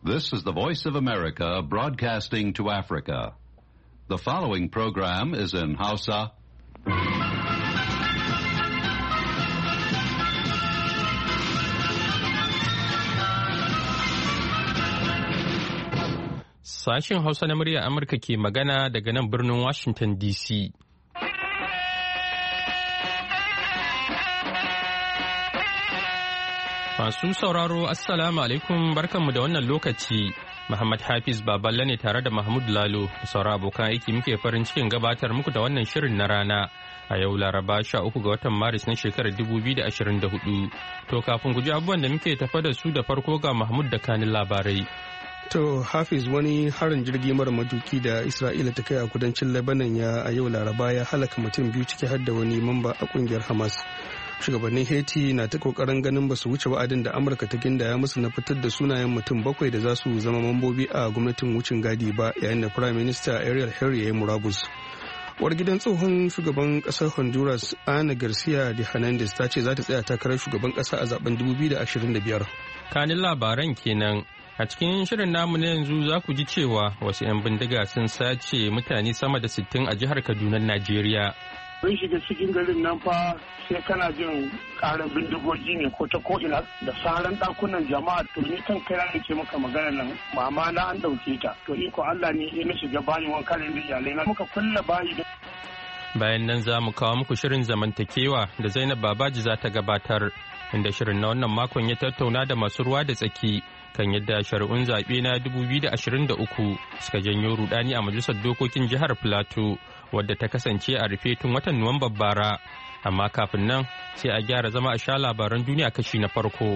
This is the Voice of America broadcasting to Africa. The following program is in Hausa. Sashen Hausa na murya Amurka ke magana daga nan birnin Washington DC. Masu sauraro Assalamu alaikum barkanmu da wannan lokaci. Muhammad Hafiz Baballe ne tare da Mahmud Lalo da sauran abokan aiki muke farin cikin gabatar muku da wannan shirin na rana a yau Laraba 13 ga watan Maris na shekarar 2024. To kafin guji abubuwan da muke tafa da su da farko ga Mahmud da kanin labarai. To Hafiz, wani harin jirgi mara matuki da Isra'ila ta kai a kudancin Lebanon a yau Laraba ya halaka mutum biyu ciki har da wani mamba a kungiyar Hamas. Shugabannin Haiti na ta kokarin ganin ba su wuce wa'adin da Amurka ta gindaya musu na fitar da sunayen mutum 7 da za su zama mambobi a gwamnatin wucin gadi ba, yayin da Prime Minister Ariel Henry ya yi murabus. Uwar gidan tsohon shugaban kasar Honduras Ana Garcia de Hernandez ta ce za ta tsaya takarar shugaban kasa a zaben 2025. Kanin labaran kenan. A cikin shirin namu na yanzu za ku ji cewa wasu 'yan bindiga sun sace mutane sama da 60 a jihar Kaduna, Najeriya. Mun shiga cikin garin nan fa sai kana jin karar bindigogi ne ko ta ko'ina da saran dakunan jama'a, to ni kan kai ne ke maka magana nan mama na an dauke ta, to iko Allah ne ya na shiga bayin wanka da iyalai na muka kulla bayi da. Bayan nan za mu kawo muku shirin zamantakewa da Zainab Babaji za ta gabatar, inda shirin na wannan makon ya tattauna da masu ruwa da tsaki kan yadda shari'un zaɓe na 2023 suka janyo rudani a majalisar dokokin jihar Plateau wadda ta kasance a rufe tun watan Nuwamban bara. Amma kafin nan sai a gyara zama a sha labaran duniya kashi na farko.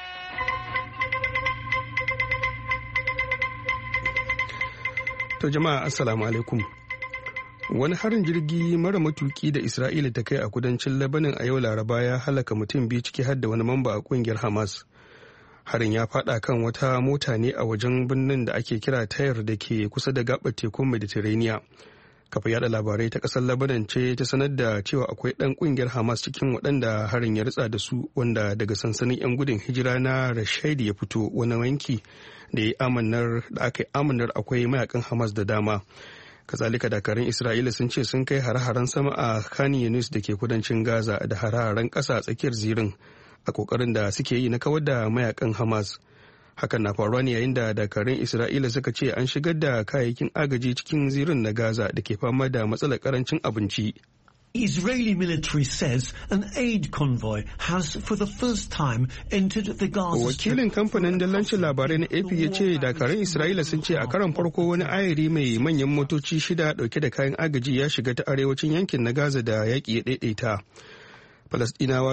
To jama'a assalamu alaikum. Wani harin jirgi mara matuki da Isra'ila ta kai a kudancin Lebanon a yau Laraba ya halaka mutum biyu ciki har da wani mamba a kungiyar Hamas. Harin ya fada kan wata mota ne a wajen birnin da ake kira Tayar da ke kusa da gabar tekun Mediterranean. Kafa yada labarai ta kasar Lebanon ce ta sanar da cewa akwai dan kungiyar Hamas cikin waɗanda harin ya ritsa da su, wanda daga sansanin 'yan gudun hijira na Rashid ya fito, wani wanki da aka yi amanar akwai mayakan Hamas da dama. Kazalika dakarun Isra'ila sun ce sun kai hare-haren sama a Khan Yunis da ke kudancin Gaza da hare-haren ƙasa a tsakiyar zirin a kokarin da suke yi na kawar da mayakan Hamas. Hakan na faruwa ne yayin da dakarun Isra'ila suka ce an shigar da kayayyakin agaji cikin zirin na Gaza da ke fama da matsalar karancin abinci. Israeli military says an aid convoy has for the first time entered the Gaza Strip. Wakilin kamfanin dillancin labarai na AP ya ce dakarun Isra'ila sun ce a karon farko wani ayari mai manyan motoci 6 dauke da kayan agaji ya shiga ta arewacin yankin na Gaza da yaƙi ya daidaita. Falasɗinawa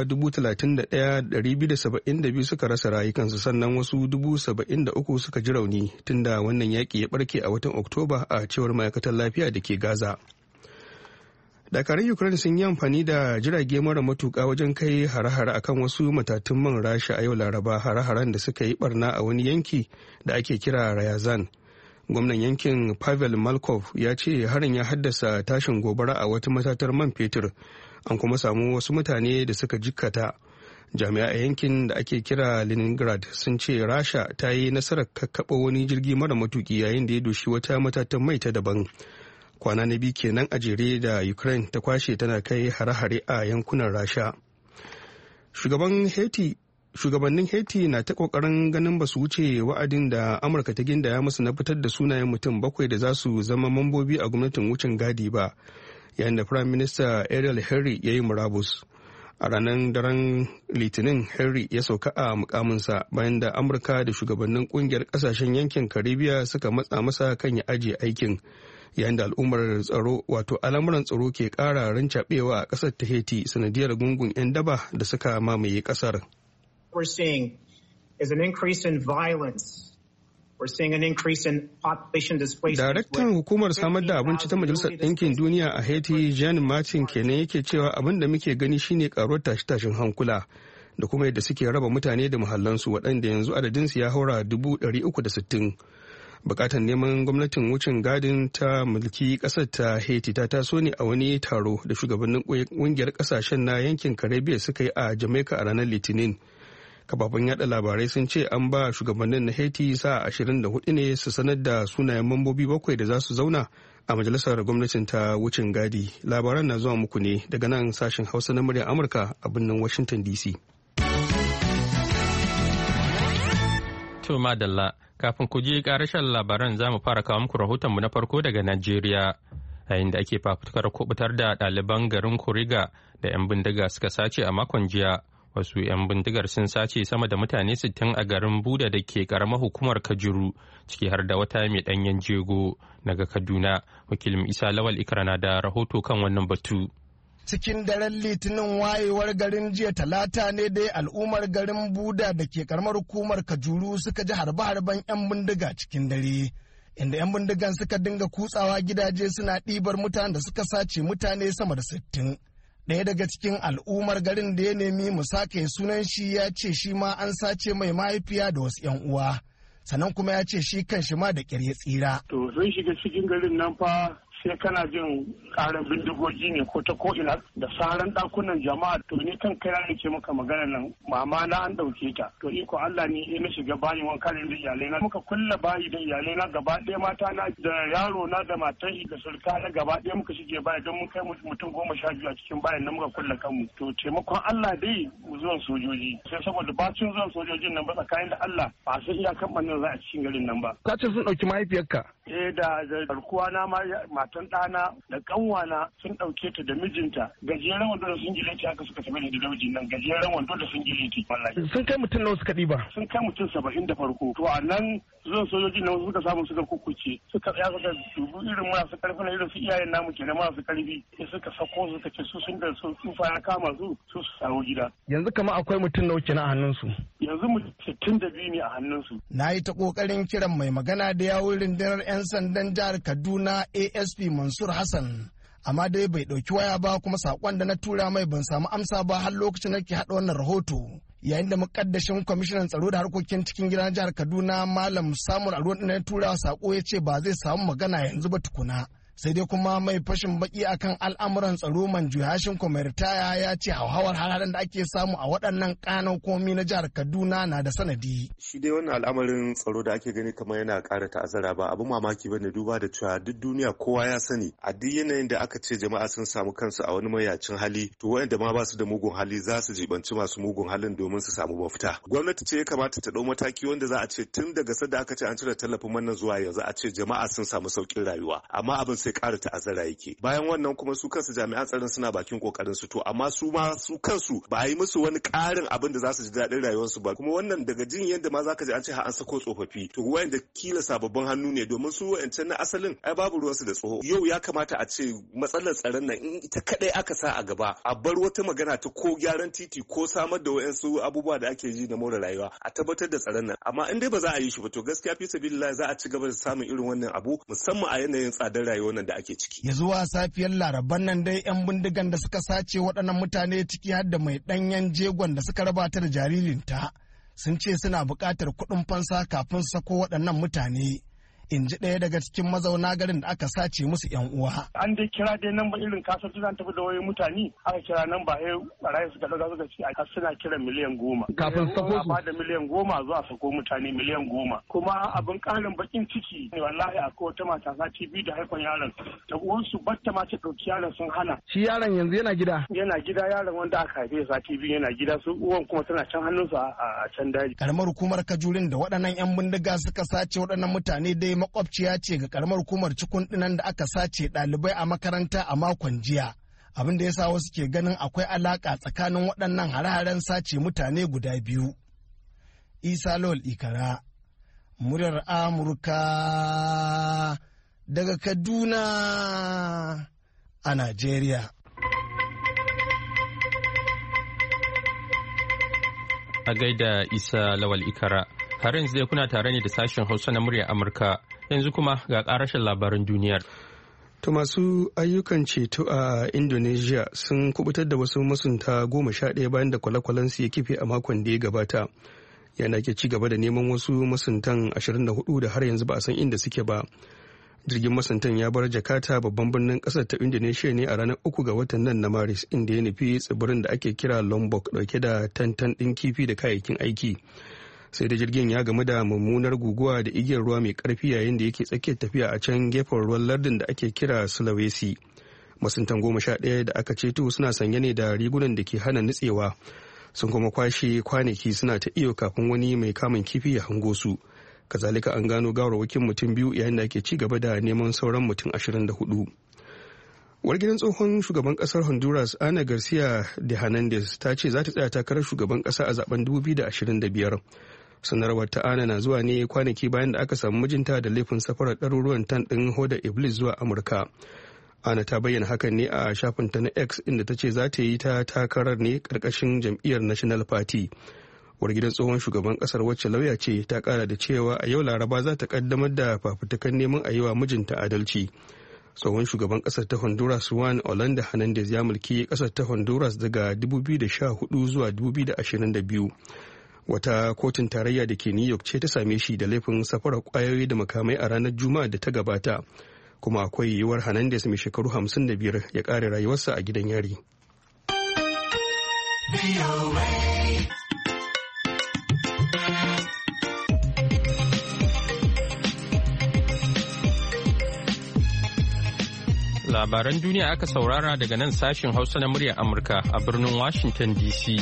31,272 suka rasa rayukansu, sannan wasu 73,000 suka ji rauni tunda wannan yaƙi ya barke a watan Oktoba, a cewar ma'aikatar lafiya da ke Gaza. Dakarun Ukraine sun yi amfani da jirage mara matuƙa wajen kai hare-hare akan wasu matatun man Rasha a yau Laraba, hare-haren da suka yi barna a wani yanki da ake kira Ryazan. Gwamnan yankin Pavel Malkov ya ce harin ya haddasa tashin gobara a wata matatar man fetur. An kuma samu wasu mutane da suka jikkata. Jami'a a yankin da ake kira Leningrad sun ce Rasha ta yi nasarar kakkaɓa wani jirgi mara matuki yayin da ya doshi wata matatan mai ta daban. Kwana na biyu kenan a jere da Ukraine ta kwashe tana kai hare-hare a yankunan Rasha. Shugabannin Haiti na ta kokarin ganin ba su wuce wa'adin da Amurka ta gindaya musu na fitar da sunayen mutum 7 da za su zama mambobi a gwamnatin wucin gadi ba, yayin da Prime Minister Ariel Henry ya yi murabus. A ranar daren Litinin, Henry ya sauka a mukaminsa bayan da Amurka da shugabannin kungiyar kasashen yankin Karibiya suka matsa masa kan ya ajiye aikin, yayin da al'ummar tsaro al'amuran tsaro ke ƙara rancaɓewa a ƙasar ta Haiti sanadiyar gungun 'yan daba da suka mamaye ƙasar. We're seeing is an increase in violence. We're seeing an increase in population displacement. Daraktan hukumar samar da abinci ta Majalisar Ɗinkin Duniya a Haiti, Jean Martin, kenan yake cewa abin da muke gani shine karuwar tashe-tashen hankula da kuma yadda suke raba mutane da muhallansu, waɗanda yanzu adadinsu ya haura 360. Bukatar neman gwamnatin wucin gadin ta mulki ƙasar ta Haiti ta taso ne a wani taro da shugabannin ƙungiyar ƙasashen na yankin Caribbean suka yi a Jamaica a ranar Litinin. kafafen yada labarai sun ce an ba shugabannin na Haiti sa 24 ne su sanar da sunayen mambobi 7 da za su zauna a majalisar gwamnatin ta wucin gadi. Labaran na zuwa muku ne daga nan sashen Hausa na muryar Amurka a birnin Washington DC. To madalla, kafin ku ji karashen labaran za mu fara kawo muku rahotonmu na farko daga Najeriya. Yayin da ake fafutukar kubutar da ɗaliban garin Kuriga da 'yan bindiga suka sace a makon jiya. Wasu 'yan bindigar sun sace sama da mutane 60 a garin Buda da ke karamar hukumar Kajuru, ciki har da wata mai ɗanyen jego. Daga Kaduna, wakilin Isa Lawal Ikrana da rahoto kan wannan batu. Cikin daren litinin wayewar garin jiya talata ne dai al'ummar garin Buda da ke karamar hukumar Kajuru suka ji harbe-harben 'yan bindiga cikin dare. Inda 'yan bindigan suka dinga kutsawa gidaje suna ɗibar mutanen da suka sace mutane sama da 60. Ɗaya daga cikin al'ummar garin da ya nemi mu sake sunan shi ya ce shi ma an sace mai mahaifiya da wasu 'yan uwa. Sannan kuma ya ce shi kan shi ma da ƙyar ya tsira. To sun shiga cikin garin nan fa sai kana jin karar bindigogi ne ko ta ko ina da saran dakunan jama'a. To ni kan kai na ce maka magana nan mama na an dauke ta. To iko Allah ne na shiga bayin wanka da iyalai na muka kulla bayi da iyalai na gaba ɗaya mata na da yaro na da matan da sulka na gaba ɗaya muka shige bayi don mun kai mutum 12 a cikin bayan nan muka kulla kanmu. To taimakon Allah dai zuwan sojoji sai saboda bacin zuwan sojojin nan ba tsakanin da Allah ba sai iyakan bannan za a cikin garin nan ba. Ka ce sun ɗauki mahaifiyarka? Da garkuwa na matan ɗana da ƙanwana sun ɗauke ta da mijinta gajeren wando da sun gile ta haka suka tafi da daujin nan gajeren wando da sun gile ta wallahi. Sun kai mutum nawa suka ɗiba? Sun kai mutum 70 da farko. To a nan zuwan sojojin nan suka samu suka kukuce suka tsaya suka dubu irin masu ƙarfi na irin su iyayen namu kenan masu ƙarfi sai suka sako suka ce su sun da su tsufa ya kama su samu gida. Yanzu kama akwai mutum nawa kenan a hannunsu? Yanzu mutum 62 ne a hannunsu. Na yi ta ƙoƙarin kiran mai magana da yawun rundunar 'yan sandan jihar Kaduna ASP Mansur Hassan, amma dai bai ɗauki waya ba kuma saƙon da na tura mai ban samu amsa ba har lokacin da ke haɗa wannan rahoto. Yayin da mukaddashin kwamishinan tsaro da harkokin cikin gidan jihar Kaduna Malam Samuel Aruwan na tura saƙo ya ce ba zai samu magana yanzu ba tukuna. Sai dai kuma mai fashin baki akan al'amuran tsaro Manju Hashin Kwamitaya ya ce hauhawar hararen da ake samu a waɗannan ƙananan komi na jihar Kaduna na da sanadi. Shi dai wannan al'amarin tsaro da ake gani kamar yana ƙara ta'azzara ba abin mamaki bane duba da cewa duk duniya kowa ya sani a duk yanayin da aka ce jama'a sun samu kansu a wani mayacin hali to waɗanda ma ba su da mugun hali za su jibanci masu mugun halin domin su samu mafita. Gwamnati ce ya kamata ta ɗau mataki wanda za a ce tun daga sadda aka ce an cire tallafin wannan zuwa yanzu a ce jama'a sun samu sauƙin rayuwa amma abin sai ƙara ta'azzara yake. Bayan wannan kuma su kansu jami'an tsaron suna bakin kokarin su to amma su kansu ba a yi musu wani ƙarin abin da za su ji daɗin rayuwarsu ba kuma wannan daga jin yadda ma zaka ji an ce an sako tsofaffi to wayanda kila sababbin hannu ne domin su wayancan na asalin ai babu ruwansu da tsoho. Yau ya kamata a ce matsalar tsaron nan in ita kadai aka sa a gaba a bar wata magana ta ko gyaran titi ko samar da wayansu abubuwa da ake ji na more rayuwa a tabbatar da tsaron nan amma in dai ba za a yi shi ba to gaskiya fi sabilillah za a ci gaba da samun irin wannan abu musamman a yanayin tsadar rayuwar nan da ake ciki. Ya zuwa safiyar Laraban nan dai 'yan bindigan da suka sace waɗannan mutane ciki har da mai ɗanyen jegon da suka raba ta da jaririnta sun ce suna buƙatar kuɗin fansa kafin sako waɗannan mutane. In ji ɗaya daga cikin mazauna garin da aka sace musu 'yan uwa. An dai kira dai nan ba irin kasar zan tafi da wayoyin mutane aka kira nan ba sai barayi suka ɗaga suka ce a suna kiran miliyan 10. Kafin sako su. Ba da miliyan 10 zuwa sako mutane miliyan 10. Kuma abin ƙarin bakin ciki ne wallahi akwai wata mata sati biyu da haifan yaron. Da uwansu batta ma ta ɗauki yaron sun hana. Shi yaron yanzu yana gida? Yana gida yaron wanda aka haife sati biyu yana gida su uwan kuma tana can hannunsu a can daji. Karamar hukumar Kajurin da waɗannan 'yan bindiga suka sace waɗannan mutane dai makwabciya ce ga karamar hukumar cikun dinan da aka sace ɗalibai a makaranta a makon jiya abin da ya sa wasu ke ganin akwai alaka tsakanin waɗannan hare-haren sace mutane guda biyu. Isa Lawal Ikara, muryar Amurka daga Kaduna a Najeriya. A gaida Isa Lawal Ikara. Har yanzu dai kuna tare ne da sashen Hausa na muryar Amurka. Yanzu kuma ga ƙarashin labaran duniyar. To masu ayyukan ceto a Indonesia sun kubutar da wasu masunta 11 bayan da kwale-kwalensu ya kife a makon da ya gabata. Yana ke ci gaba da neman wasu masuntan 24 da har yanzu ba a san inda suke ba. Jirgin masuntan ya bar Jakarta babban birnin kasar ta Indonesia ne a ranar 3 ga watan nan na Maris, inda ya nufi tsibirin da ake kira Lombok dauke da tantan ɗin kifi da kayayyakin aiki. Sai da jirgin ya gamu da mummunar guguwa da igiyar ruwa mai karfi yayin da yake tsakiyar tafiya a can gefen ruwan lardin da ake kira Sulawesi. Masuntan 11 da aka ceto suna sanye ne da rigunan da ke hana nutsewa, sun kuma kwashe kwanaki suna ta iyo kafin wani mai kamun kifi ya hango su. Kazalika an gano gawarwakin mutum 2 yayin da ake ci gaba da neman sauran mutum 24. Uwar gidan tsohon shugaban kasar Honduras Ana Garcia de Hernandez ta ce za ta tsaya takarar shugaban kasa a zaben 2025. Sanarwar ta Ana na zuwa ne kwanaki bayan da aka samu mijinta da laifin safarar ɗaruruwan tan ɗin hodar Iblis zuwa Amurka. Ana ta bayyana hakan ne a shafinta na X, inda ta ce za ta yi ta takarar ne ƙarƙashin jam'iyyar National Party. Uwar gidan tsohon shugaban kasar, wacce lauya ce, ta kara da cewa a yau Laraba za ta kaddamar da fafutukan neman a yi wa mijinta adalci. Tsohon shugaban kasar ta Honduras Juan Orlando Hernandez ya mulki kasar ta Honduras daga 2014 zuwa 2022. Wata kotun tarayya da ke New York ce ta same shi da laifin safarar kwayoyi da makamai a ranar Juma'a da ta gabata, kuma akwai yiwuwar Hernandez mai shekaru 55 ya kare rayuwarsa a gidan yari. Labaran duniya aka saurara daga nan sashin Hausa na muryar Amurka a birnin Washington DC.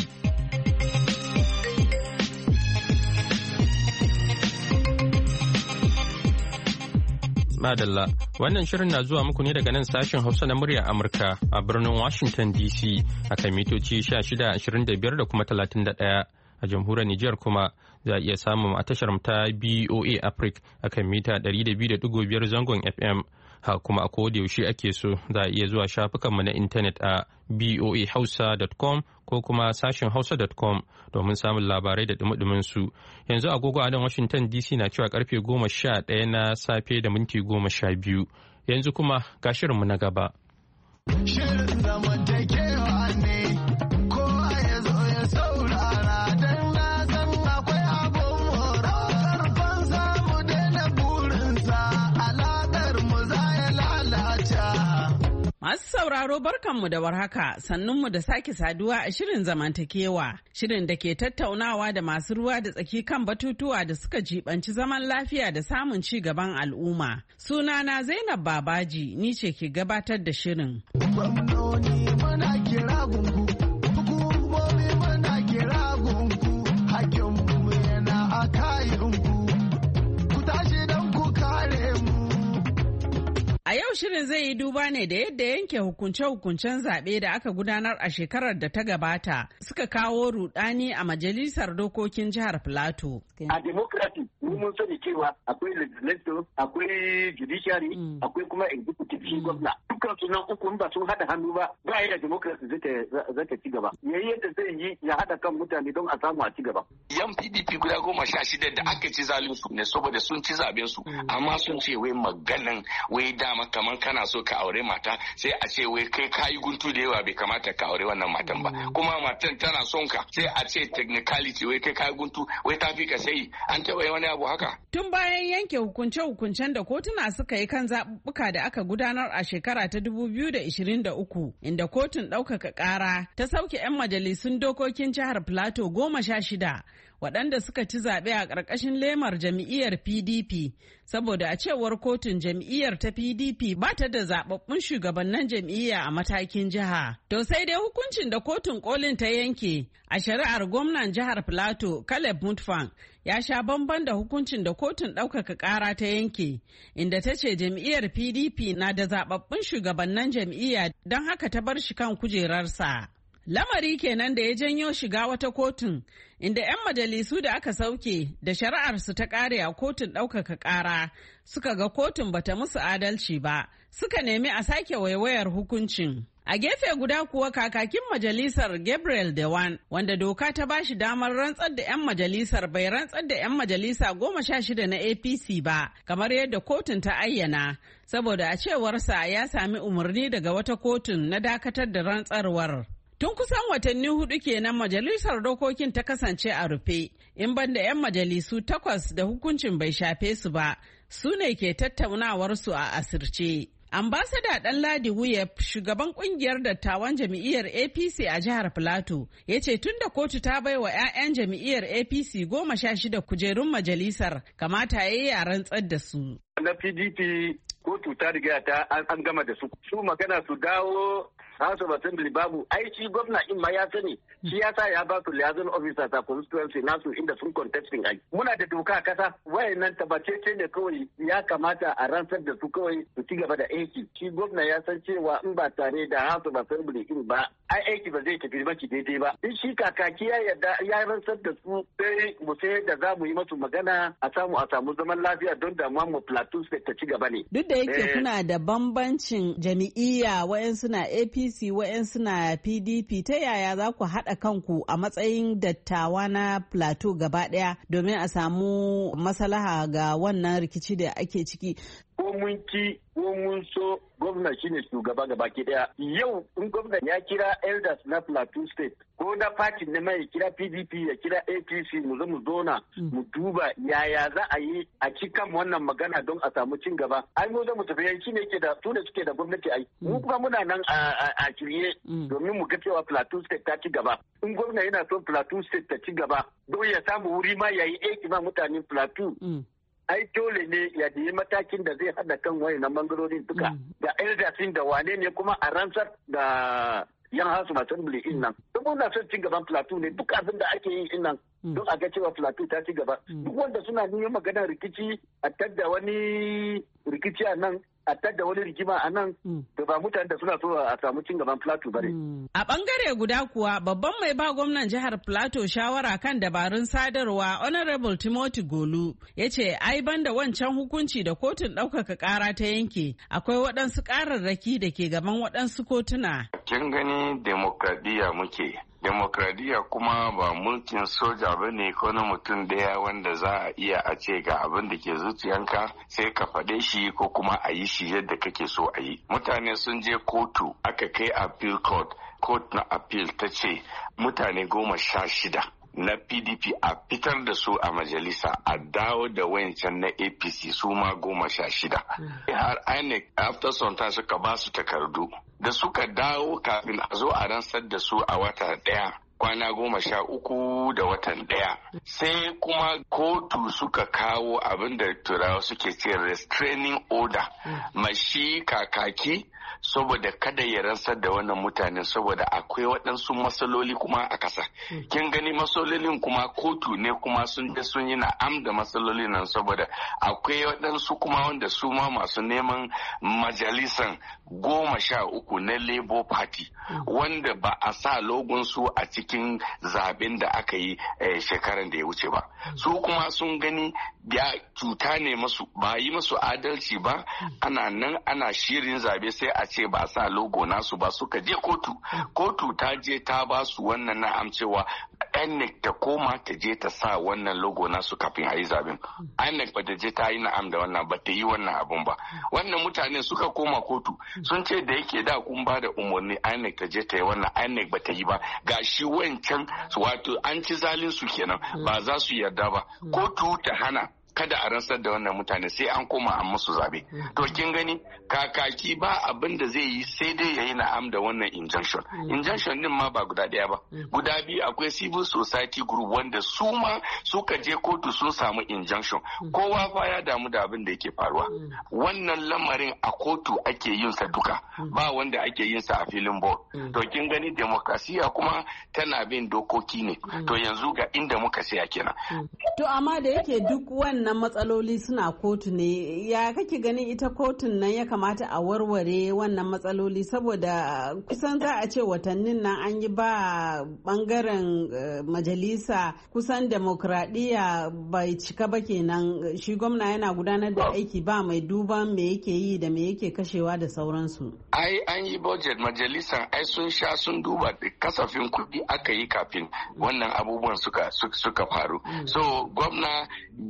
Madalla, wannan shirin na zuwa muku ne daga nan sashin Hausa na muryar Amurka a birnin Washington DC a kan mitoci 1625 da kuma 31. A jamhuriyar Nijar kuma za a iya samun a tashar ta BOA Africa a kan mita 200.5 zangon FM. Ha kuma a koda yaushe ake so za a iya zuwa shafukanmu na intanet a boahausa.com ko kuma sashen hausa.com domin samun labarai da dumudumin su. Yanzu agogo a nan Washington DC na cewa karfe 11 na safe da minti 12. Yanzu kuma ga shirinmu na gaba. Shirin zamantakewa ne, kowa ya zo ya saurara don na san akwai abun mora. Karfan samu daina burinsa, alaƙar mu za ya lalata. Masu sauraro barkanmu da warhaka, sannunmu da sake saduwa a shirin zamantakewa, shirin da ke tattaunawa da masu ruwa da tsaki kan batutuwa da suka jibanci zaman lafiya da samun ci gaban al'umma. Sunana Zainab Babaji, ni ce ke gabatar da shirin. Gwamnoni muna kira gungu, hukumomi muna kira gungu, hakinmu yana a kayanku, ku tashi don ku kare mu. A yau shirin zai yi duba ne da yadda yanke hukunce-hukuncen zaɓe da aka gudanar a shekarar da ta gabata suka kawo rudani a majalisar dokokin jihar Filato. A democracy mun sani cewa akwai legislature, akwai judiciary, akwai kuma executive gwamna. Dukkan su nan uku ba sun haɗa hannu ba, ba yadda democracy zai ta ci gaba. Yayi yadda zai yi ya haɗa kan mutane don a samu a ci gaba. Yan PDP guda 16 da aka ci zalin su ne saboda sun ci zaben su, amma sun ce wai maganan wai dama kamar kana so ka aure mata sai a ce wai kai kayi guntu da yawa bai kamata ka aure wannan matan ba, kuma matan tana son ka sai a ce technicality wai kai kayi guntu wai ta fi ka sai an taɓa wani abu haka. Tun bayan yanke hukunce-hukuncen da kotuna suka yi kan zaɓuɓɓuka da aka gudanar a shekara ta 2023, inda kotun ɗaukaka ƙara ta sauke 'yan majalisun dokokin jihar Plateau 16 waɗanda suka ci zaɓe a ƙarƙashin lemar jam'iyyar PDP, saboda a cewar kotun jam'iyyar ta PDP ba ta da zaɓaɓɓun shugabannin jam'iyya a matakin jiha. To sai dai hukuncin da kotun kolin ta yanke a shari'ar gwamnan jihar Plateau Caleb Mutfwang ya sha bamban da hukuncin da kotun ɗaukaka ƙara ta yanke, inda ta ce jam'iyyar PDP na da zaɓaɓɓun shugabannin jam'iyya don haka ta bar shi kan kujerarsa. Lamari kenan da ya janyo shiga wata kotun, inda 'yan majalisu da aka sauke da shari'arsu ta ƙare a kotun ɗaukaka ƙara suka ga kotun bata musu adalci ba, suka nemi a sake waiwayar hukuncin. A gefe guda kuwa kakakin majalisar Gabriel Dewan, wanda doka ta bashi damar rantsar da 'yan majalisar, bai rantsar da 'yan majalisa 16 na APC ba, kamar yadda kotun ta ayyana, saboda a cewarsa ya sami umarni daga wata kotun na dakatar da rantsarwar. To Tun kusan watanni 4 kenan majalisar dokokin ta kasance a rufe, in banda 'yan majalisu 8 da hukuncin bai shafe su ba, su ne ke tattaunawarsu a asirce. Ambasada Ɗanladi Wuyef, shugaban kungiyar dattawan jam'iyyar APC a jihar Filato, ya ce tun da kotu ta bai wa 'ya'yan jam'iyyar APC 16 kujerun majalisar, kamata ya yi a rantsar da su. Na PDP kotu ta riga ta an gama da su. Su magana su dawo House of Assembly babu. Ai shi gwamna in ma ya sani. Shi ya sa ya ba su liaison officers a constituency nasu inda sun contesting ai. Muna da doka a kasa. Wayannan tabbacece ne kawai ya kamata a rantsar da su kawai su ci gaba da aiki. Shi gwamna ya san cewa in ba tare da House of Assembly in ba ai aiki ba zai tafi maki daidai ba. In shi kakaki ya yarda ya rantsar da su sai mu sai da za mu yi masu magana a samu zaman lafiya don damuwa mu Plateau State ta ci gaba ne. Duk da yake kuna da bambancin jami'iyya wa'yansu na APC wa'yansu na PDP, ta yaya za ku haɗa kanku a matsayin dattawa na Plateau gaba ɗaya domin a samu maslaha ga wannan rikici da ake ciki? Ko mun ki ko mun so gwamna shine shugaba gaba ki daya. Yau in gwamna ya kira elders na Plateau State ko na party ne mai kira PDP ya kira APC mu zo mu zona mu duba yaya za a yi a cikin wannan magana don a samu cin gaba. Ai mu zo mu tafi yanki ne ke da su da suke da gwamnati ai. Mu kuma muna nan a shirye domin mu ga cewa Plateau State ta ci gaba. In gwamna yana son Plateau State ta ci gaba don ya samu wuri ma yayi aiki ma mutanen Plateau. Ai dole ne ya yi matakin da zai hada kan wayannan bangarorin duka da eldersin da wane ne kuma a rantsar da yan House of Assembly in nan. Duk muna son ci gaban Plateau ne duk abin da ake yi in nan don a ga cewa Plateau ta ci gaba. Duk wanda suna neman maganar rikici a tadda wani rikici a nan a tadda wani rigima a nan da ba mutane da suna so a samu cin gaban Plateau bare. A bangare guda kuwa babban mai ba gwamnan jihar Plateau shawara kan dabarun sadarwa Honorable Timothy Golu ya ce ai banda wancan hukunci da kotun ɗaukaka ƙara ta yanke akwai waɗansu ƙararraki da ke gaban waɗansu kotuna. Kin gani demokradiyya muke. Demokradiyya kuma ba mulkin soja ba ne ko na mutum daya wanda za a iya a ce ga abin da ke zuciyanka sai ka faɗe shi ko kuma a yi shi yadda kake so a yi. Mutane sun je kotu aka kai appeal court na appeal ta ce mutane 16 na PDP a fitar da su a majalisa a dawo da wayancan na APC su ma 16. Har INEC after some time suka ba su takardu da suka dawo kafin a zo a rantsar da su a wata ɗaya. Kwana 13 da watan ɗaya. Sai kuma kotu suka kawo abin da turawa suke ce restraining order mashi kakaki saboda kada ya rantsar da wannan mutanen saboda akwai waɗansu matsaloli kuma a ƙasa. Kin gani matsalolin kuma kotu ne kuma sun yi na'am da matsalolin nan saboda akwai waɗansu kuma wanda su ma masu neman majalisan 13 na Labour Party wanda ba a sa logon su a cikin zaben da aka yi shekaran da ya wuce ba. Su kuma sun gani ya cuta ne masu ba yi masu adalci ba ana nan ana shirin zabe sai a ce ba sa logo nasu ba suka je kotu ta je ta ba su wannan na'am cewa INEC ta koma ta je ta sa wannan logo nasu kafin a yi zaben. INEC ba ta je ta yi na'am da wannan ba ta yi wannan abun ba. Wannan mutane suka koma kotu sun ce da yake da kun ba da umarni INEC ta je ta yi wannan INEC ba ta yi ba. Ga shi wancan wato an ci zalin su kenan ba za su yarda ba. Kotu ta hana kada a rantsar da wannan mutane sai an koma an musu zabe. To kin gani kakaki ba abin da zai yi sai dai yayi na'am da wannan injunction. Injunction din ma ba guda ɗaya ba. Guda biyu akwai civil society group wanda su ma suka je kotu sun samu injunction. Kowa fa ya damu da abin da yake faruwa. Wannan lamarin a kotu ake yin sa duka. Ba wanda ake yin sa a filin ball. To kin gani demokrasiya kuma tana bin dokoki ne. To yanzu ga inda muka saya kenan. To amma da yake duk wannan matsaloli suna kotu ne, ya kake ganin ita kotun nan ya kamata a warware wannan matsaloli saboda kusan za a ce watannin nan an yi ba bangaren majalisa kusan demokradiyya bai cika ba kenan, shi gwamna yana gudanar da aiki ba mai duban me yake yi da me yake kashewa da sauransu. Ai an yi budget majalisan ai sun sha sun duba kasafin kuɗi aka yi kafin wannan abubuwan suka faru. So gwamna baya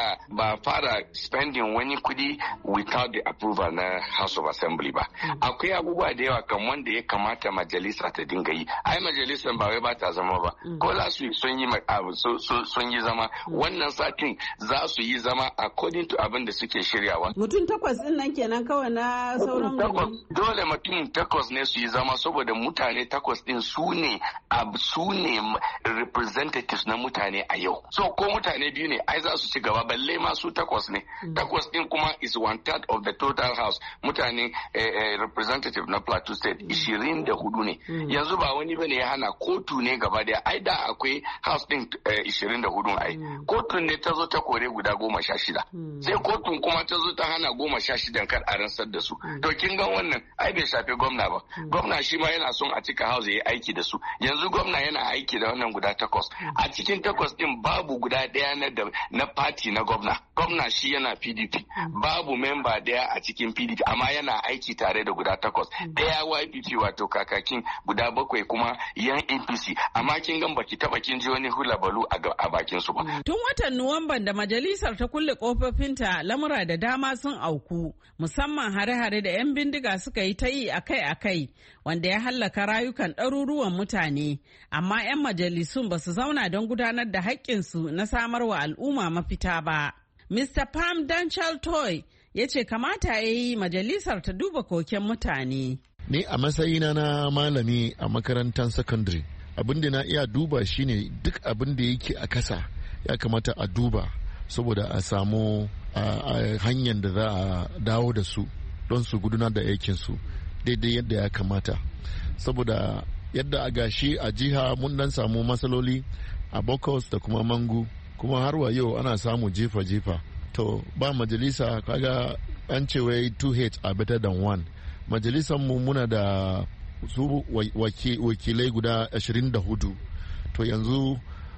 ba fara spending wani kudi without the approval na House of Assembly ba. Akwai abubuwa da yawa kan wanda ya kamata majalisa ta dinga yi. Ai majalisar ba wai ba ta zama ba. Ko last week sun yi zama. Wannan satin za su yi zama according to abin da suke shiryawa. Mutum 8 din nan kenan kawai na sauran dole mutum 8 ne su yi zama saboda mutane 8 din su ne representatives na mutane a yau. So ko mutane 2 ne ai za su ci gaba balle ma su 8 ne. 8 din kuma is 1/3 of the total house. Mutane representative na Plateau State 24 ne. Yanzu ba wani bane ya hana kotu ne gaba daya. Ai da akwai house din 24 ai. Kotun ne ta zo ta kore guda 16. Sai kotun kuma ta zo ta hana 16 kar a rantsar da su. To kin ga wannan ai bai shafi gwamna ba. Gwamna shi ma yana son a cika house yayi aiki da su. Yanzu gwamna yana aiki da wannan guda 8. A cikin 8 din babu guda daya na party na gwamna. Gwamna shi yana PDP. Babu member daya a cikin PDP amma yana aiki tare da guda 8. Daya YPP wato kakakin guda 7 kuma yan APC. Amma kin gan baki taba kin ji wani hulabalu a bakin su ba. Tun watan Nuwamban da majalisar ta kulle kofofinta lamura da dama sun auku musamman hare-hare da 'yan bindiga suka yi ta yi akai-akai wanda ya hallaka rayukan ɗaruruwan mutane amma 'yan majalisun ba su zauna don gudanar da haƙƙinsu na samarwa al'umma mafita ba. Mr. Pam Danchal Toy ya ce kamata ya yi majalisar ta duba koken mutane. Ni a matsayina na malami a makarantar secondary abin da na iya duba shine duk abin da yake a kasa ya kamata a duba saboda a samu hanyar da za a dawo da su don su gudanar da aikinsu daidai yadda ya kamata saboda yadda a gashi a jiha mun dan samu matsaloli a Bokos da kuma Mangu kuma har wa yau ana samu jefa-jefa to ba majalisa kaga an ce wai 2 heads are better than 1 majalisar mu muna da su wakilai guda 24 to yanzu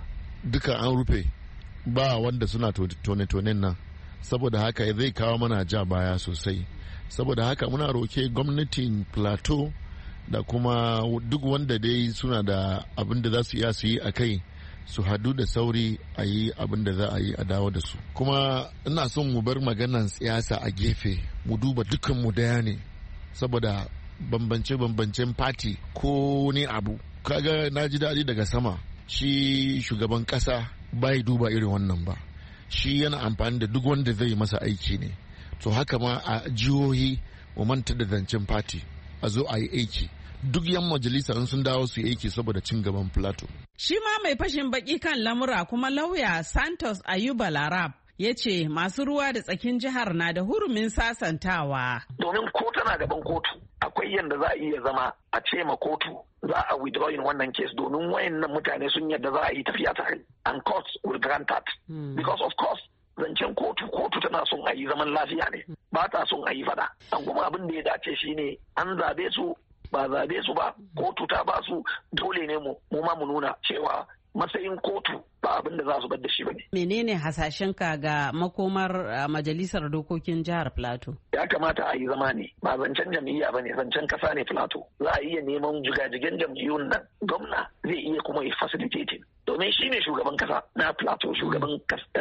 duka an rufe ba wanda suna tone-tonen nan saboda haka zai kawo mana ja baya sosai saboda haka muna roke gwamnatin Plateau da kuma duk wanda dai suna da abin da za su iya su yi a kai su hadu da sauri a yi abin da za a yi a dawo da su kuma ina son mu bar maganan siyasa a gefe mu duba dukkan mu daya ne saboda bambance-bambancen fati ko ne abu kaga na ji daɗi daga sama shi shugaban ƙasa bai duba irin wannan ba shi yana amfani da duk wanda zai masa aiki ne to haka ma a jihohi mu manta da zancen fati a zo a yi aiki duk yan majalisa sun dawo su yi aiki saboda cin gaban Plateau. Shi ma mai fashin baki kan lamura kuma lauya Santos Ayuba Larab ya ce masu ruwa da tsakin jihar na da hurumin sasantawa. Domin ko tana gaban kotu akwai yadda za a iya zama a ce ma kotu za a withdrawing wannan case domin wayannan mutane sun yadda za a yi tafiya tare and court will grant that because of course zancen kotu tana son a yi zaman lafiya ne ba ta son a yi fada an kuma abin da ya dace shine an zabe su ba zabe su ba kotu ta ba su dole ne mu ma mu nuna cewa matsayin kotu ba abin da za su bar da shi ba ne. Menene hasashenka ga makomar majalisar dokokin jihar Plateau? Ya kamata a yi zama ne ba zancen jam'iyya ba ne zancen kasa ne Plateau. Za a iya neman jigajigen jam'iyyun nan gwamna zai iya kuma yi facilitating domin shi ne shugaban kasa na Plateau shugaban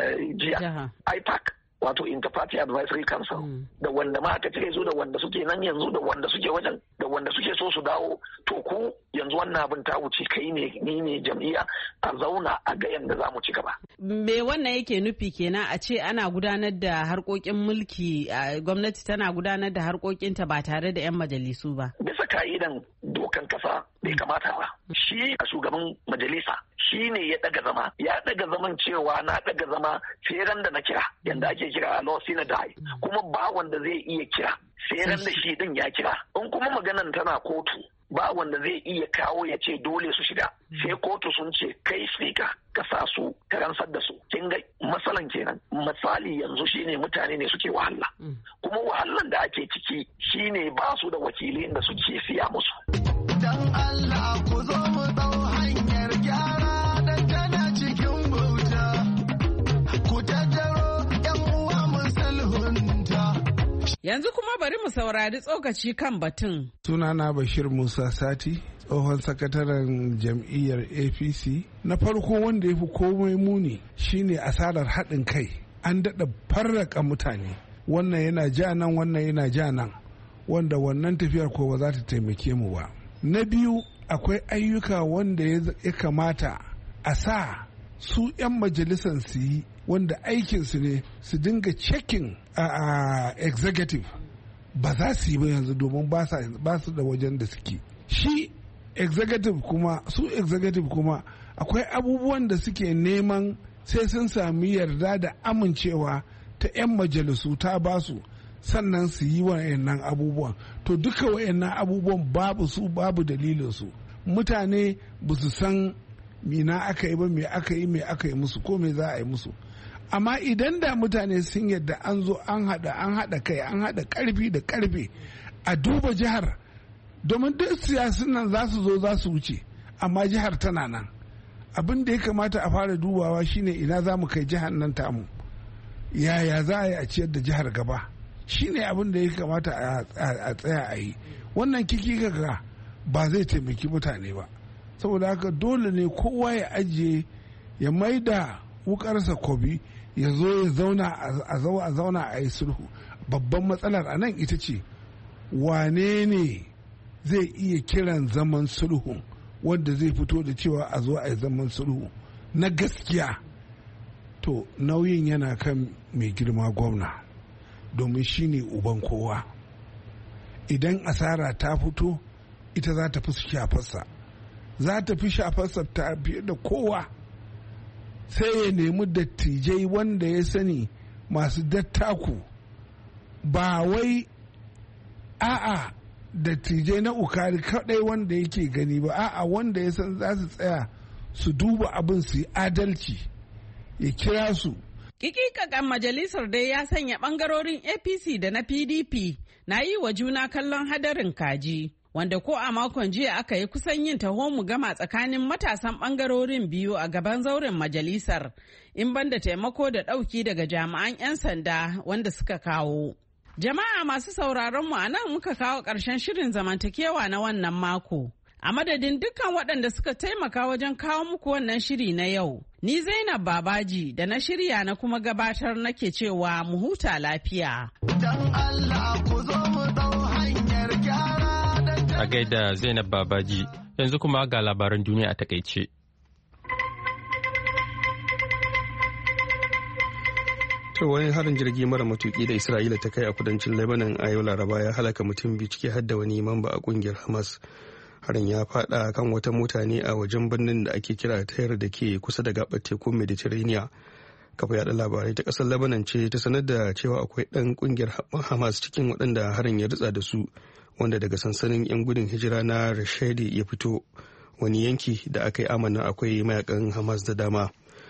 jiya IPAC. Wato Interparty Advisory Council da wanda ma aka cire su da wanda suke nan yanzu da wanda suke wajen da wanda suke so su dawo to ku yanzu wannan abin ta wuce kai ne ni ne jam'iyya a zauna a ga yanda za mu ci gaba. Me wannan yake nufi kenan a ce ana gudanar da harkokin mulki gwamnati tana gudanar da harkokinta ba tare da 'yan majalisu ba. Bisa ka'idan dokan kasa bai kamata ba. Shi a shugaban majalisa shi ne ya daga zaman cewa na daga zama sai ran da na kira yanda ake kira a law synodai kuma ba wanda zai iya kira sai ran da shi din ya kira in kuma maganan tana kotu ba wanda zai iya kawo ya ce dole su shiga sai kotu sun ce kai speaker ka sa su ka rantsar da su kin ga masalan kenan misali yanzu shine mutane ne suke wahala kuma wahalan da ake ciki shine ba su da wakilai da suke siya musu dan Allah ku zo mu dau hanyar gyara dan tana cikin bauta ku tattaro yan uwa musulhunta. Yanzu kuma bari mu saurari tsokaci kan batun. Sunana Bashir Musa Sati, tsohon sakataren jam'iyyar APC. Na farko wanda ya fi komai muni shine asarar haɗin kai an daɗa farraka mutane, wannan yana ja nan wannan yana ja nan, wanda wannan tafiyar ko ba za ta taimake mu ba. Na biyu, akwai ayyuka wanda ya kamata a sa su 'yan majalisar su yi, wanda aikinsu ne su dinga checking a executive, ba za su yi ba yanzu domin ba su da wajen da suke. Shi executive kuma akwai abubuwan da suke neman sai sun sami yarda da amincewa ta 'yan majalisu ta basu sannan su yi wa'annan abubuwan. To duka wa'annan abubuwan babu su, babu dalilinsu. Mutane ba su san mina aka yi ba, me aka yi musu ko me za a yi musu. Amma idan da mutane sun yadda an zo an haɗa kai, an haɗa ƙarfi da ƙarfe a duba jihar, domin duk siyasun nan za su zo za su wuce, amma jihar tana nan. Abin da ya kamata a fara dubawa shine ina za mu kai jihar nan tamu, yaya za a yi a ciyar da jihar gaba, shine abin da ya kamata a tsaya a yi. Wannan kikikaka ba zai taimaki mutane ba, saboda haka dole ne kowa ya ajiye, ya maida wukarsa kobi, ya zo ya zauna a yi sulhu. Babban matsalar a nan ita ce wane ne zai iya kiran zaman sulhu, wanda zai fito da cewa a zo a yi zaman sulhu na gaskiya. To nauyin yana kan mai girma gwamna, domin shi ne uban kowa. Idan asara ta fito, ita za ta fi shafarsa ta fiye da kowa. Sai ya nemi dattijai wanda ya sani, masu dattaku, ba wai a'a dattijai na ukari kadai wanda yake gani ba, a'a wanda ya san za su tsaya su duba abin su yi adalci, ya kira su. Kikikakan majalisar dai ya sanya bangarorin APC da na PDP na yi wa juna kallon hadarin kaji, wanda ko a makon jiya aka yi kusan yin taho mu gama tsakanin matasan bangarorin biyu a gaban zauren majalisar, in banda taimako da ɗauki daga jami'an 'yan sanda wanda suka kawo. Jama'a masu sauraron mu a nan muka kawo ƙarshen shirin zamantakewa na wannan mako. A madadin dukkan waɗanda suka taimaka wajen kawo muku wannan shiri na yau, ni Zainab Babaji da na shirya na kuma gabatar nake cewa mu huta lafiya. Dan Allah ku zo mu dau hanyar gyara. A gaida Zainab Babaji, yanzu kuma ga labaran duniya a takaice. Wani harin jirgi mara matuki da Isra'ila ta kai a kudancin Lebanon a yau Laraba ya halaka mutum biyu, ciki har da wani mamba a kungiyar Hamas. Harin ya fada kan wata mota ne a wajen birnin da ake kira Tayar da ke kusa da gabar tekun Mediterranean. Kafa yada labarai ta kasar Lebanon ce ta sanar da cewa akwai dan kungiyar Hamas cikin waɗanda harin ya ritsa da su, wanda daga sansanin 'yan gudun hijira na Rashidi ya fito, wani yanki da aka yi amana akwai mayakan Hamas da dama.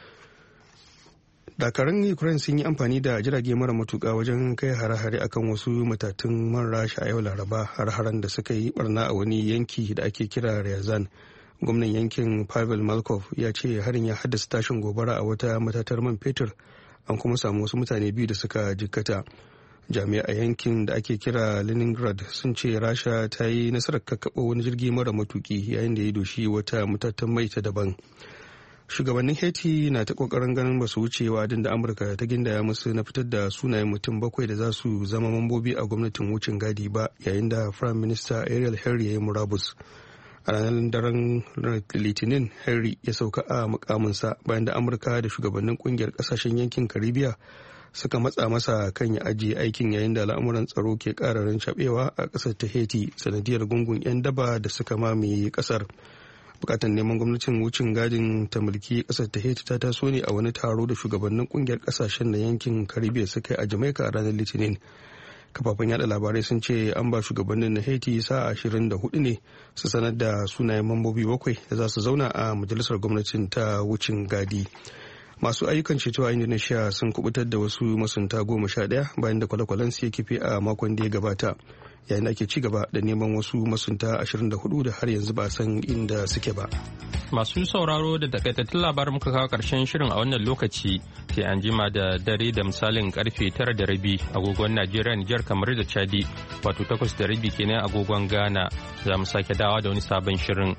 Dakarun Ukraine sun yi amfani da jirage mara matuka wajen kai hare-hare akan wasu matatun man Rasha a yau Laraba, har-haren da suka yi barna a wani yanki da ake kira Ryazan. Gwamnan yankin Pavel Malkov ya ce harin ya haddasa tashin gobara a wata matatar man fetur, an kuma samu wasu mutane biyu da suka jikkata. Jami'a a yankin da ake kira Leningrad sun ce Rasha ta yi nasarar kakkaɓo wani jirgi mara matuki yayin da ya doshi wata matatan mai ta daban. Shugabannin Haiti na ta kokarin ganin ba su wuce wa'adin da Amurka ta gindaya musu na fitar da sunayen mutum 7 da za su zama mambobi a gwamnatin wucin gadi ba, yayin da Prime Minister Ariel Henry ya yi murabus. A ranar daren Litinin, Henry ya sauka a mukaminsa bayan da Amurka da shugabannin kungiyar kasashen yankin Karibiya suka matsa masa kan ya ajiye aikin, yayin da al'amuran tsaro ke ƙararin cabewa a ƙasar ta Haiti sanadiyar gungun 'yan daba da suka mamaye ƙasar. Bukatan neman gwamnatin wucin gadin ta mulki kasar ta Haiti ta taso ne a wani taro da shugabannin kungiyar kasashen da yankin Caribbean suka yi a Jamaica a ranar Litinin. Kafafen yada labarai sun ce an ba shugabannin na Haiti sa'a 24 ne su sanar da sunayen mambobi 7 da za su zauna a majalisar gwamnatin ta wucin gadi. Masu ayyukan ceto a Indonesia sun kubutar da wasu masunta 11 bayan da kwale-kwalen su ya kife a makon da ya gabata, yayin da ake ci gaba da neman wasu masunta 24 da har yanzu ba san inda suke ba. Masu sauraro da takaitattun labarin muka kawo karshen shirin a wannan lokaci, sai an jima da dare da misalin karfe 9:30 agogon Najeriya, Nijar, kamar da Chadi, wato 8:30 kenan agogon Ghana, za mu sake dawa da wani sabon shirin.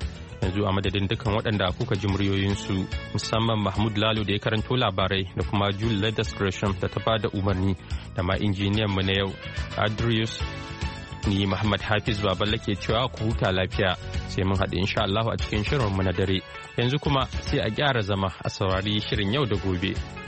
yanzu a madadin dukkan waɗanda kuka ji muryoyinsu musamman Mahmud Lalo da ya karanto labarai da kuma Julie Leathers Gresham da ta bada umarni da ma injiniyan mu na yau Adrius. Ni Muhammad Hafiz Baballe ke cewa ku huta lafiya sai mun haɗu insha Allah a cikin shirin mu na dare. Yanzu kuma sai a gyara zama a saurari shirin yau da gobe.